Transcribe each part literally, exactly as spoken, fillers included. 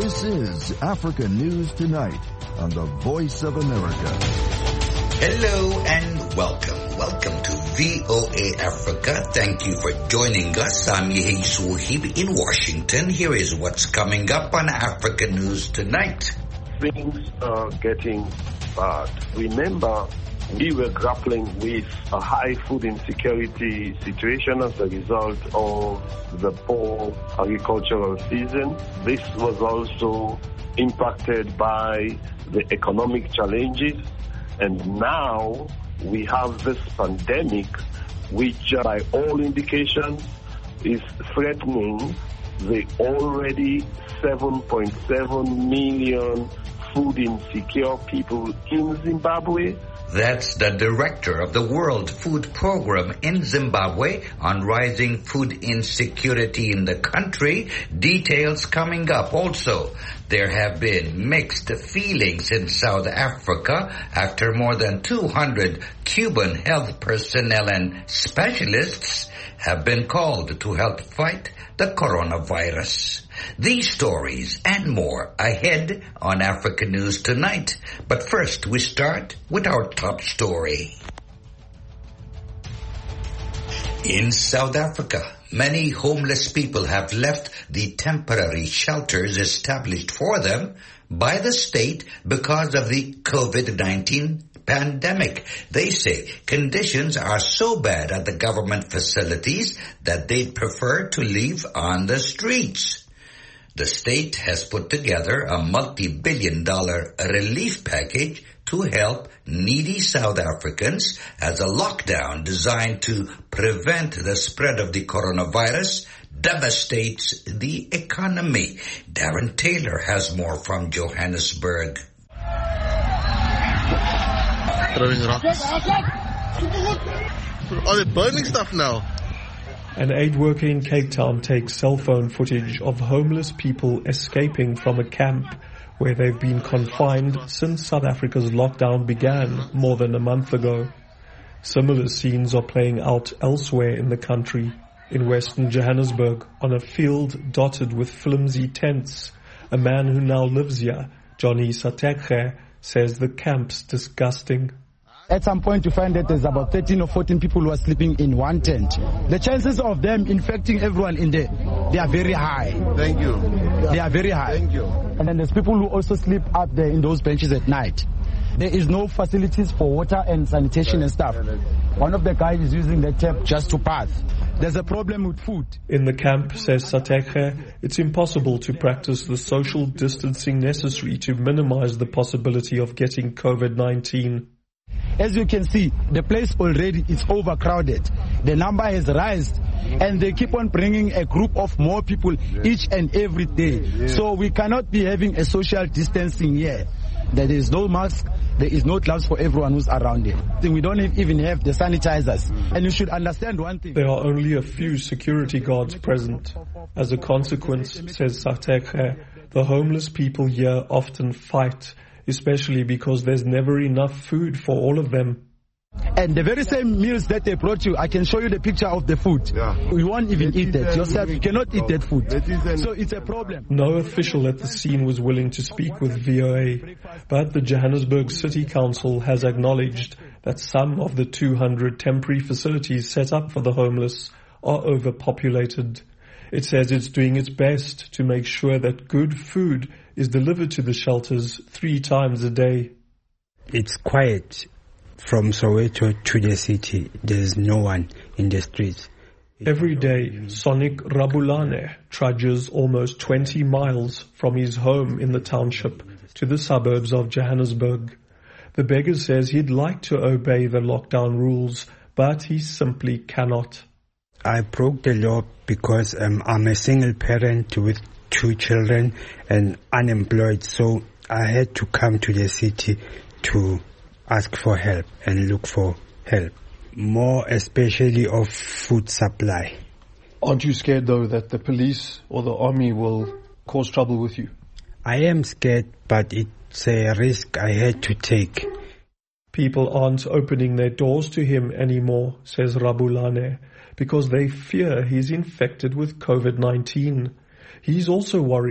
This is Africa News Tonight on the Voice of America. Hello and welcome. Welcome to V O A Africa. Thank you for joining us. I'm Yehi Suhib in Washington. Here is what's coming up on Africa News Tonight. Things are getting bad. Remember, we were grappling with a high food insecurity situation as a result of the poor agricultural season. This was also impacted by the economic challenges. And now we have this pandemic, which by all indications is threatening the already seven point seven million food insecure people in Zimbabwe. That's the director of the World Food Program in Zimbabwe on rising food insecurity in the country. Details coming up. Also, there have been mixed feelings in South Africa after more than two hundred Cuban health personnel and specialists have been called to help fight the coronavirus. These stories and more ahead on Africa News Tonight. But first, we start with our top story. In South Africa, many homeless people have left the temporary shelters established for them by the state because of the COVID nineteen pandemic. They say conditions are so bad at the government facilities that they'd prefer to live on the streets. The state has put together a multi-billion dollar relief package to help needy South Africans as a lockdown designed to prevent the spread of the coronavirus devastates the economy. Darren Taylor has more from Johannesburg. Throwing rocks. Oh, they're burning stuff now. An aid worker in Cape Town takes cell phone footage of homeless people escaping from a camp where they've been confined since South Africa's lockdown began more than a month ago. Similar scenes are playing out elsewhere in the country. In Western Johannesburg, on a field dotted with flimsy tents, a man who now lives here, Johnny Satekhe, says the camp's disgusting. At some point you find that there's about thirteen or fourteen people who are sleeping in one tent. The chances of them infecting everyone in there, they are very high. Thank you. They are very high. Thank you. And then there's people who also sleep up there in those benches at night. There is no facilities for water and sanitation and stuff. One of the guys is using the tap just to pass. There's a problem with food. In the camp, says Satekhe, it's impossible to practice the social distancing necessary to minimize the possibility of getting COVID nineteen. As you can see, the place already is overcrowded. The number has risen, and they keep on bringing a group of more people each and every day. So we cannot be having a social distancing here. There is no mask, there is no gloves for everyone who's around here. We don't even have the sanitizers. And you should understand one thing. There are only a few security guards present. As a consequence, says Satekhe, the homeless people here often fight, especially because there's never enough food for all of them. And the very same meals that they brought you, I can show you the picture of the food. Yeah. You won't even eat that. Yourself, you cannot eat that food. So it's a problem. No official at the scene was willing to speak with V O A, but the Johannesburg City Council has acknowledged that some of the two hundred temporary facilities set up for the homeless are overpopulated. It says it's doing its best to make sure that good food is delivered to the shelters three times a day. It's quiet from Soweto to the city. There's no one in the streets. Every day, Sonic Rabulane trudges almost twenty miles from his home in the township to the suburbs of Johannesburg. The beggar says he'd like to obey the lockdown rules, but he simply cannot. I broke the law because um, I'm a single parent with two children and unemployed, so I had to come to the city to ask for help and look for help, more especially of food supply. Aren't you scared though that the police or the army will cause trouble with you? I am scared, but it's a risk I had to take. People aren't opening their doors to him anymore, says Rabulane, because they fear he's infected with COVID nineteen. He's also worried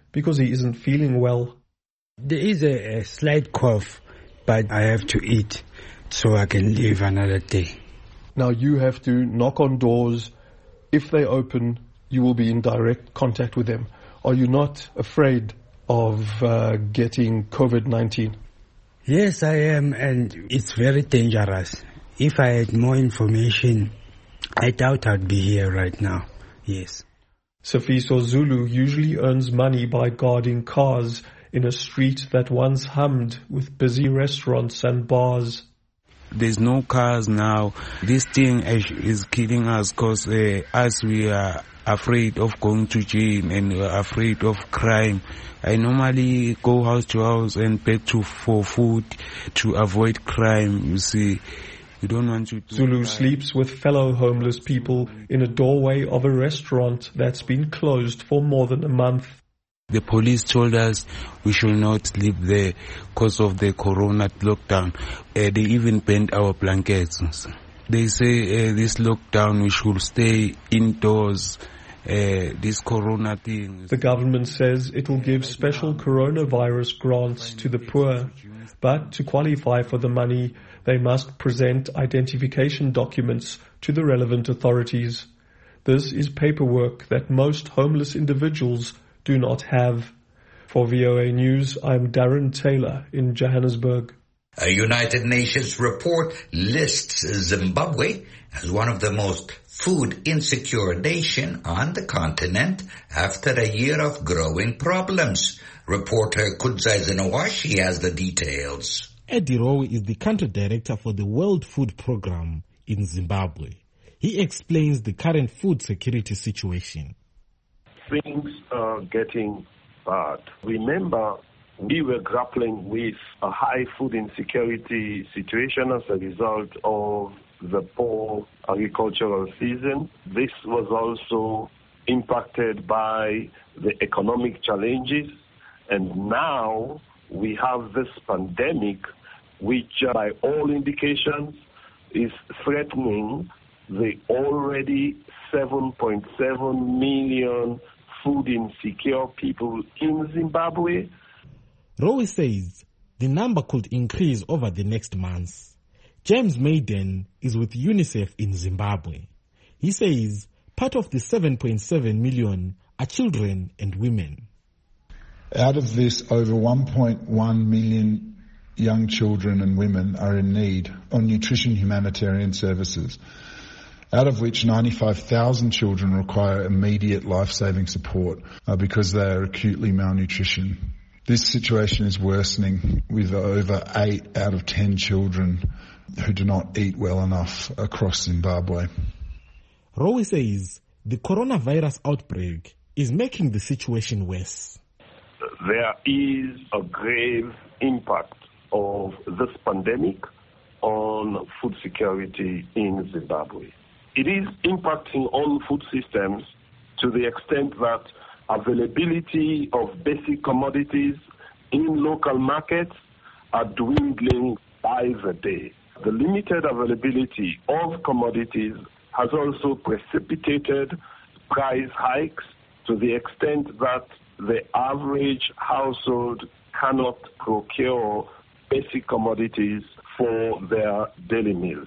because he isn't feeling well. There is a, a slight cough, but I have to eat so I can live another day. Now you have to knock on doors. If they open, you will be in direct contact with them. Are you not afraid of uh, getting COVID nineteen? Yes, I am, and it's very dangerous. If I had more information, I doubt I'd be here right now. Yes. Sifiso Zulu usually earns money by guarding cars in a street that once hummed with busy restaurants and bars. There's no cars now. This thing is killing us because uh, as we are afraid of going to jail and we are afraid of crime. I normally go house to house and beg to, for food to avoid crime, you see. You don't want to do Zulu crime. Sleeps with fellow homeless people in a doorway of a restaurant that's been closed for more than a month. The police told us we should not sleep there because of the corona lockdown. Uh, they even banned our blankets. They say uh, this lockdown we should stay indoors. Uh, this corona thing. The government says it will give special coronavirus grants to the poor, but to qualify for the money, they must present identification documents to the relevant authorities. This is paperwork that most homeless individuals do not have. For V O A News, I'm Darren Taylor in Johannesburg. A United Nations report lists Zimbabwe as one of the most food insecure nation on the continent after a year of growing problems. Reporter Kudzai Zinawashi has the details. Eddie Rowe is the country director for the World Food Programme in Zimbabwe. He explains the current food security situation. Things are getting bad. Remember, we were grappling with a high food insecurity situation as a result of the poor agricultural season. This was also impacted by the economic challenges. And now we have this pandemic, which uh, by all indications is threatening the already seven point seven million food insecure people in Zimbabwe. Rowe says the number could increase over the next months. James Maiden is with UNICEF in Zimbabwe. He says part of the seven point seven million are children and women. Out of this, over one point one million young children and women are in need of nutrition humanitarian services, out of which ninety-five thousand children require immediate life-saving support uh, because they are acutely malnutrition. This situation is worsening with over eight out of ten children who do not eat well enough across Zimbabwe. Rowe says the coronavirus outbreak is making the situation worse. There is a grave impact of this pandemic on food security in Zimbabwe. It is impacting on food systems to the extent that availability of basic commodities in local markets are dwindling by the day. The limited availability of commodities has also precipitated price hikes to the extent that the average household cannot procure basic commodities for their daily meals.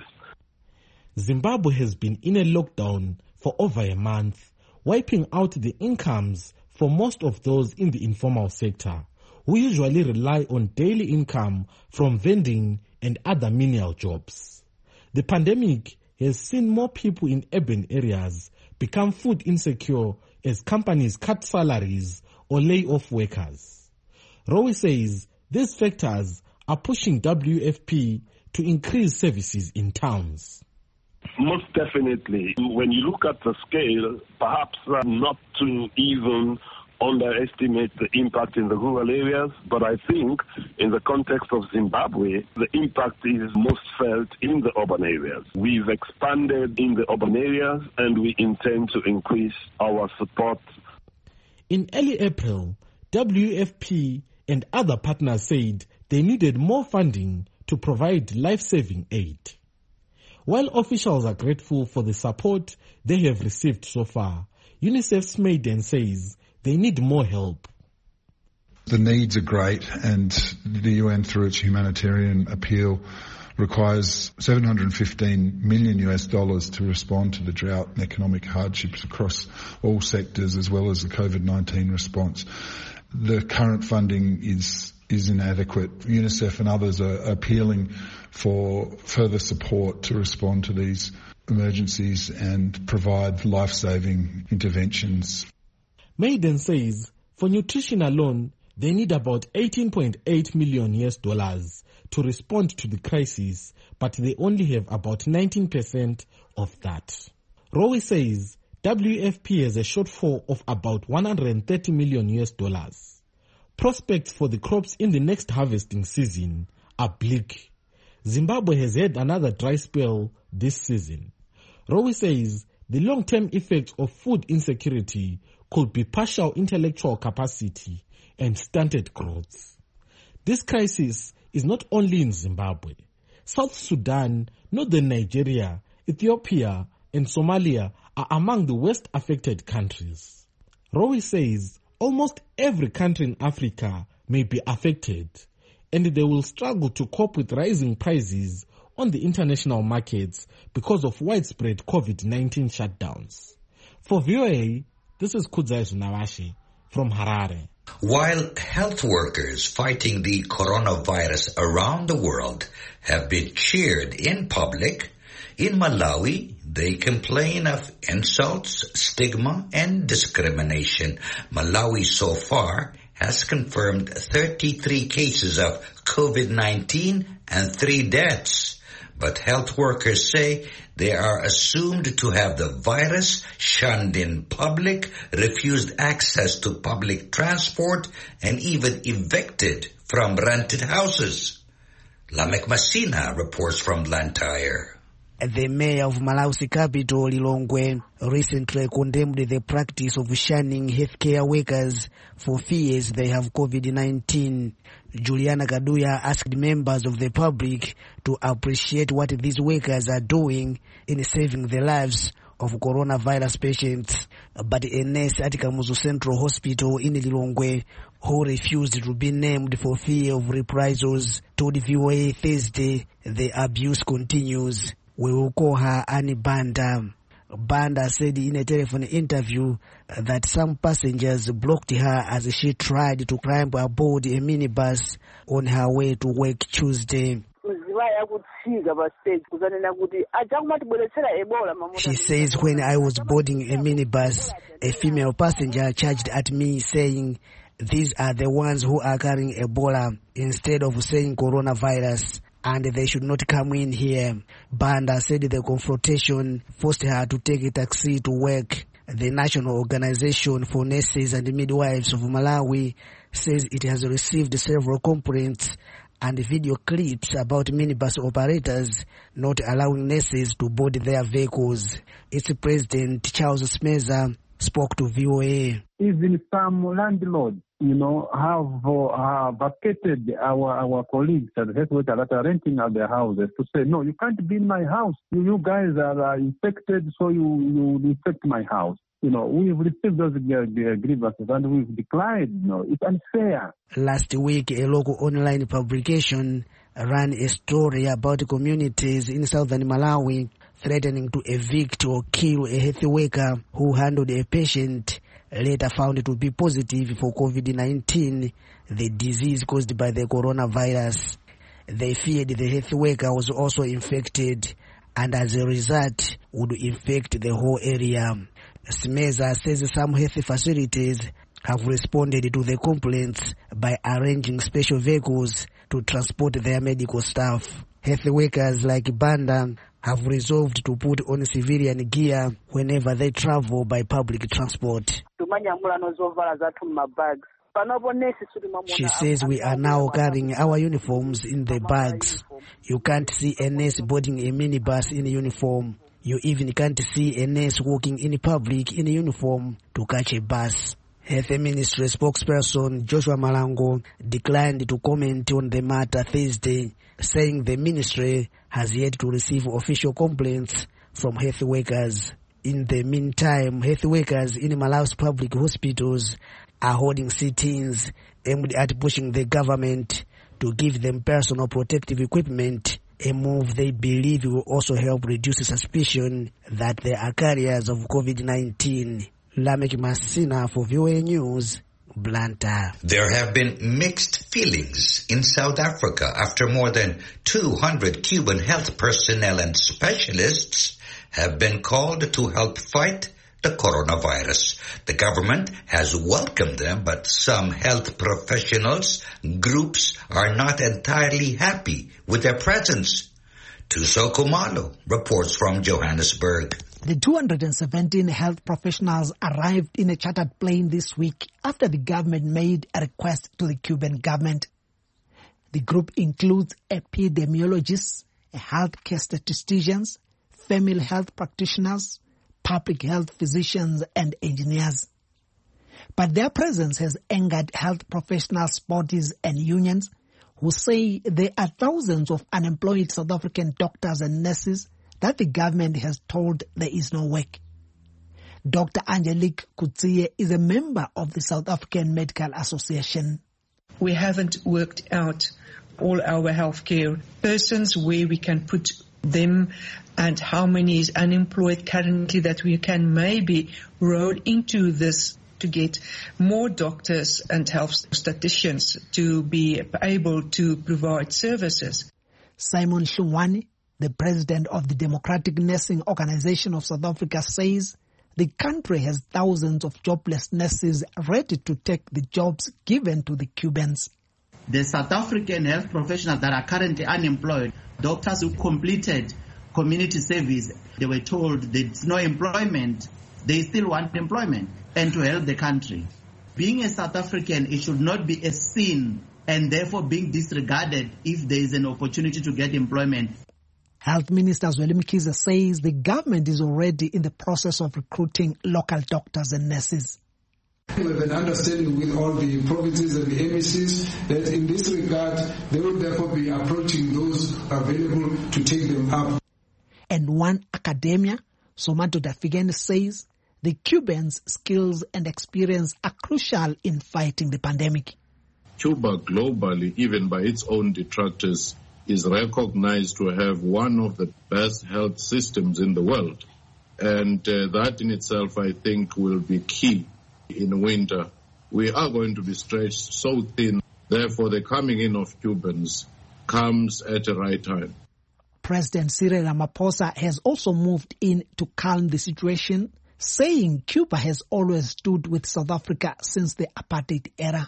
Zimbabwe has been in a lockdown for over a month, wiping out the incomes for most of those in the informal sector, who usually rely on daily income from vending and other menial jobs. The pandemic has seen more people in urban areas become food insecure as companies cut salaries or lay off workers. Rowe says these factors are pushing W F P to increase services in towns. Most definitely. When you look at the scale, perhaps uh, not to even underestimate the impact in the rural areas, but I think in the context of Zimbabwe, the impact is most felt in the urban areas. We've expanded in the urban areas and we intend to increase our support. In early April, W F P and other partners said they needed more funding to provide life-saving aid. While officials are grateful for the support they have received so far, UNICEF's Maiden says they need more help. The needs are great, and the U N, through its humanitarian appeal, requires seven hundred fifteen million U S dollars to respond to the drought and economic hardships across all sectors, as well as the COVID nineteen response. The current funding is is inadequate. UNICEF and others are appealing for further support to respond to these emergencies and provide life-saving interventions. Maiden says for nutrition alone, they need about eighteen point eight million U S dollars to respond to the crisis, but they only have about nineteen percent of that. Rowe says W F P has a shortfall of about one hundred thirty million U S dollars. Prospects for the crops in the next harvesting season are bleak. Zimbabwe has had another dry spell this season. Rowe says the long-term effects of food insecurity could be partial intellectual capacity and stunted growth. This crisis is not only in Zimbabwe. South Sudan, northern Nigeria, Ethiopia, and Somalia are among the worst affected countries. Rowe says almost every country in Africa may be affected, and they will struggle to cope with rising prices on the international markets because of widespread COVID nineteen shutdowns. For V O A, this is Kudzai Zunawashi from Harare. While health workers fighting the coronavirus around the world have been cheered in public, in Malawi, they complain of insults, stigma, and discrimination. Malawi so far has confirmed thirty-three cases of COVID nineteen and three deaths. But health workers say they are assumed to have the virus, shunned in public, refused access to public transport, and even evicted from rented houses. Lamek Masina reports from Blantyre. The mayor of Malawi's capital, Lilongwe, recently condemned the practice of shunning healthcare workers for fears they have COVID nineteen. Juliana Kaduya asked members of the public to appreciate what these workers are doing in saving the lives of coronavirus patients. But a nurse at Kamuzu Central Hospital in Lilongwe, who refused to be named for fear of reprisals, told V O A Thursday the abuse continues. We will call her Annie Banda. Banda said in a telephone interview that some passengers blocked her as she tried to climb aboard a minibus on her way to work Tuesday. She says, when I was boarding a minibus, a female passenger charged at me saying, "These are the ones who are carrying Ebola," instead of saying coronavirus, and they should not come in here. Banda said the confrontation forced her to take a taxi to work. The National Organization for Nurses and Midwives of Malawi says it has received several complaints and video clips about minibus operators not allowing nurses to board their vehicles. Its president, Charles Smeza, spoke to V O A. Even some landlords, you know, have uh, vacated our our colleagues at the health workers that are renting out their houses to say, no, you can't be in my house. You, you guys are uh, infected, so you, you infect my house. You know, we've received those grievances and we've declined. You know, it's unfair. Last week, a local online publication ran a story about communities in southern Malawi threatening to evict or kill a health worker who handled a patient later found to be positive for COVID nineteen, the disease caused by the coronavirus. They feared the health worker was also infected and as a result would infect the whole area. Smeza says some health facilities have responded to the complaints by arranging special vehicles to transport their medical staff. Health workers like Banda have resolved to put on civilian gear whenever they travel by public transport. She says we are now carrying our uniforms in the bags. You can't see a nurse boarding a minibus in uniform. You even can't see a nurse walking in public in uniform to catch a bus. Health Ministry spokesperson Joshua Malango declined to comment on the matter Thursday, saying the ministry has yet to receive official complaints from health workers. In the meantime, health workers in Malau's public hospitals are holding sit-ins aimed at pushing the government to give them personal protective equipment, a move they believe will also help reduce suspicion that they are carriers of COVID nineteen. Lamek Masina for V O A News, Blantyre. There have been mixed feelings in South Africa after more than two hundred Cuban health personnel and specialists have been called to help fight the coronavirus. The government has welcomed them, but some health professionals groups are not entirely happy with their presence. Tuso Kumalo reports from Johannesburg. The two hundred seventeen health professionals arrived in a chartered plane this week after the government made a request to the Cuban government. The group includes epidemiologists, healthcare statisticians, family health practitioners, public health physicians and engineers. But their presence has angered health professionals, bodies and unions who say there are thousands of unemployed South African doctors and nurses that the government has told there is no work. Doctor Angelique Kutsie is a member of the South African Medical Association. We haven't worked out all our healthcare persons where we can put them and how many is unemployed currently that we can maybe roll into this to get more doctors and health statisticians to be able to provide services. Simon Shungwani, the president of the Democratic Nursing Organization of South Africa, says the country has thousands of jobless nurses ready to take the jobs given to the Cubans. The South African health professionals that are currently unemployed, doctors who completed community service, they were told there's no employment, they still want employment and to help the country. Being a South African, it should not be a sin and therefore being disregarded if there is an opportunity to get employment. Health Minister Zweli Mkhize says the government is already in the process of recruiting local doctors and nurses. We have an understanding with all the provinces and the M E Cs that in this regard, they will therefore be approaching those available to take them up. And one academia, Somato Dafigen, says the Cubans' skills and experience are crucial in fighting the pandemic. Cuba globally, even by its own detractors, is recognized to have one of the best health systems in the world. And uh, that in itself, I think, will be key in winter. We are going to be stretched so thin. Therefore, the coming in of Cubans comes at the right time. President Cyril Ramaphosa has also moved in to calm the situation, saying Cuba has always stood with South Africa since the apartheid era.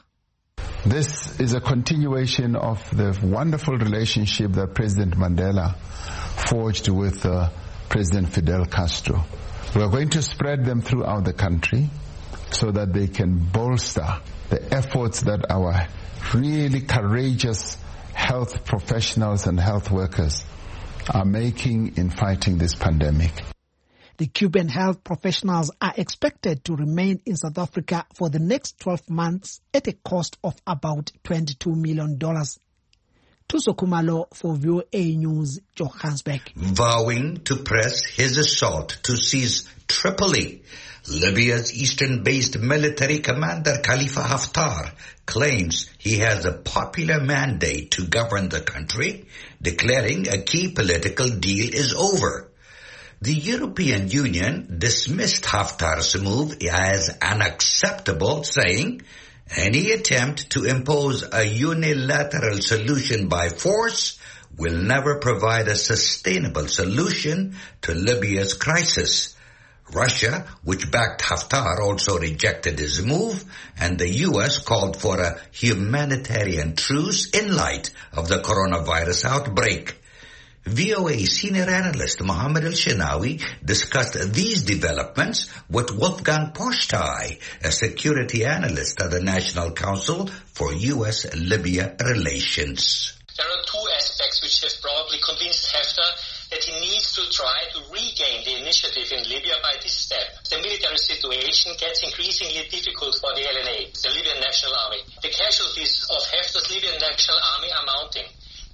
This is a continuation of the wonderful relationship that President Mandela forged with uh, President Fidel Castro. We are going to spread them throughout the country so that they can bolster the efforts that our really courageous health professionals and health workers are making in fighting this pandemic. The Cuban health professionals are expected to remain in South Africa for the next twelve months at a cost of about twenty-two million dollars. Tuso Kumalo for V O A News, Johannesburg. Vowing to press his assault to seize Tripoli, Libya's eastern-based military commander Khalifa Haftar claims he has a popular mandate to govern the country, declaring a key political deal is over. The European Union dismissed Haftar's move as unacceptable, saying any attempt to impose a unilateral solution by force will never provide a sustainable solution to Libya's crisis. Russia, which backed Haftar, also rejected his move, and the U S called for a humanitarian truce in light of the coronavirus outbreak. V O A senior analyst Mohammed Al-Shinawi discussed these developments with Wolfgang Postai, a security analyst at the National Council for U S-Libya Relations. There are two aspects which have probably convinced Haftar that he needs to try to regain the initiative in Libya by this step. The military situation gets increasingly difficult for the L N A, the Libyan National Army. The casualties of Haftar's Libyan National Army are mounting.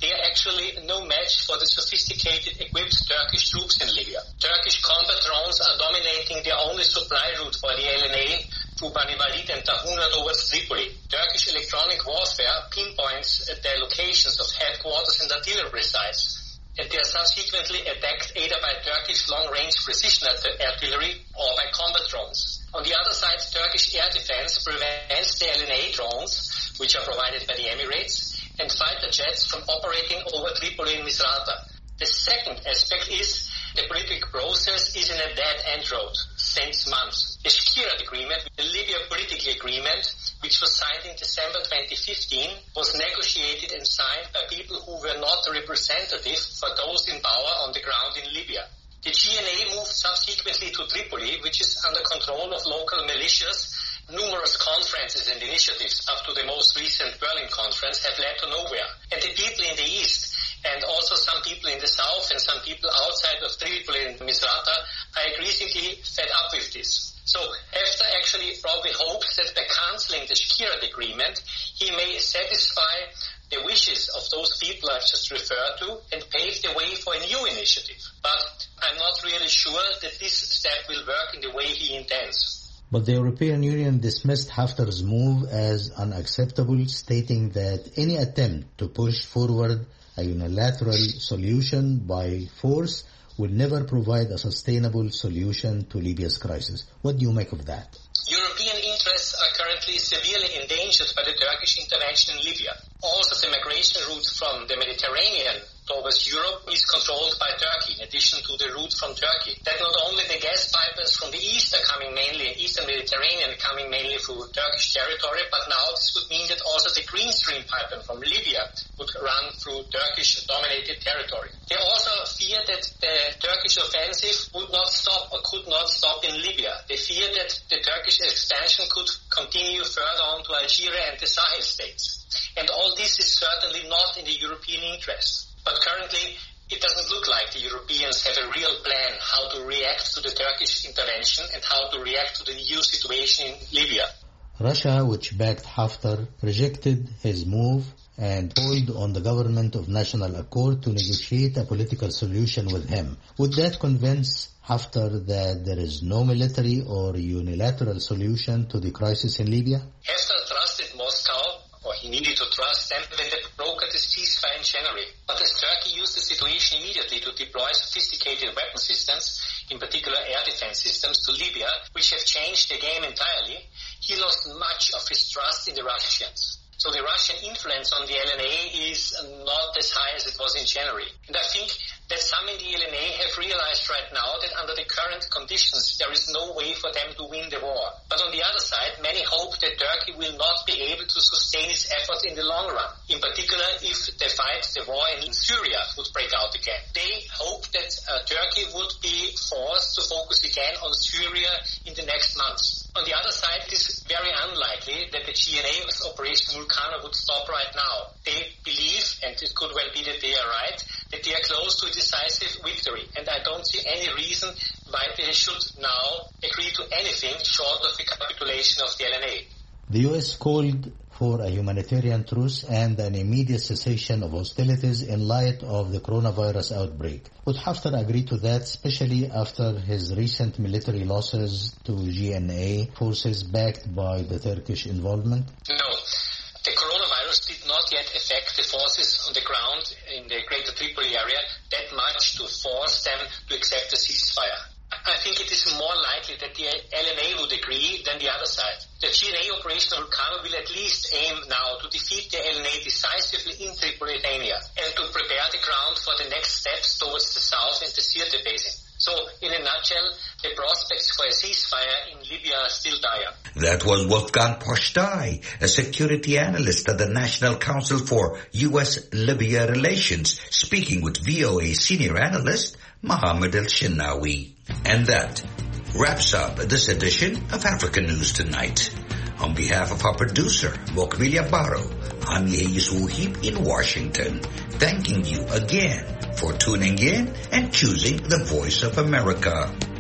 they are actually no match for the sophisticated equipped Turkish troops in Libya. Turkish combat drones are dominating the only supply route for the L N A through Bani Walid and Tahuna towards Tripoli. Turkish electronic warfare pinpoints the locations of headquarters and artillery sites, and they are subsequently attacked either by Turkish long-range precision artillery or by combat drones. On the other side, Turkish air defense prevents the L N A drones, which are provided by the Emirates, and fighter jets from operating over Tripoli and Misrata. The second aspect is the political process is in a dead-end road since months. The Shkirat Agreement, the Libya political agreement, which was signed in December twenty fifteen, was negotiated and signed by people who were not representative for those in power on the ground in Libya. The G N A moved subsequently to Tripoli, which is under control of local militias. Numerous conferences and initiatives up to the most recent Berlin conference have led to nowhere. And the people in the east, and also some people in the south and some people outside of Tripoli and Misrata are increasingly fed up with this. So Haftar actually probably hopes that by cancelling the Shkirat Agreement, he may satisfy the wishes of those people I've just referred to and pave the way for a new initiative. But I'm not really sure that this step will work in the way he intends. But the European Union dismissed Haftar's move as unacceptable, stating that any attempt to push forward a unilateral solution by force will never provide a sustainable solution to Libya's crisis. What do you make of that? European interests are currently severely endangered by the Turkish intervention in Libya. Also, the migration route from the Mediterranean towards Europe is controlled by Turkey, in addition to the route from Turkey. That not only the gas pipelines from the east are coming mainly, eastern Mediterranean coming mainly through Turkish territory, but now this would mean that also the Green Stream pipeline from Libya would run through Turkish-dominated territory. They also fear that the Turkish offensive would not stop or could not stop in Libya. They fear that the Turkish expansion could continue further on to Algeria and the Sahel states. And all this is certainly not in the European interest. But currently, it doesn't look like the Europeans have a real plan how to react to the Turkish intervention and how to react to the new situation in Libya. Russia, which backed Haftar, rejected his move and called on the government of national accord to negotiate a political solution with him. Would that convince Haftar that there is no military or unilateral solution to the crisis in Libya? Haftar trusted Moscow, or he needed to trust them, when they brokered the ceasefire in January. But as Turkey used the situation immediately to deploy sophisticated weapon systems, in particular air defense systems, to Libya, which have changed the game entirely, he lost much of his trust in the Russians. So the Russian influence on the L N A is not as high as it was in January. And I think that some in the L N A have realized right now that under the current conditions, there is no way for them to win the war. But on the other side, many hope that Turkey will not be able to sustain its efforts in the long run. In particular, if the fight, the war in Syria would break out again. They hope that uh, Turkey would be forced to focus again on Syria in the next months. On the other side, it is very unlikely that the G N A's Operation Vulcano would stop right now. They believe, and it could well be that they are right, that they are close to a decisive victory. And I don't see any reason why they should now agree to anything short of the capitulation of the L N A. The U S called for a humanitarian truce and an immediate cessation of hostilities in light of the coronavirus outbreak. Would Haftar agree to that, especially after his recent military losses to G N A forces backed by the Turkish involvement? No. The coronavirus did not yet affect the forces on the ground in the Greater Tripoli area that much to force them to accept a ceasefire. I think it is more likely that the L N A would agree than the other side. The G N A Operation Vulcano will at least aim now to defeat the L N A decisively in Tripolitania and to prepare the ground for the next steps towards the south and the Sirte Basin. So, in a nutshell, the prospects for a ceasefire in Libya are still dire. That was Wolfgang Postai, a security analyst at the National Council for U S-Libya Relations, speaking with V O A senior analyst Mohammed El-Shinawi. And that wraps up this edition of African News Tonight. On behalf of our producer, Mokbilia Baro, I'm Yehiz Wuhib in Washington, thanking you again for tuning in and choosing the Voice of America.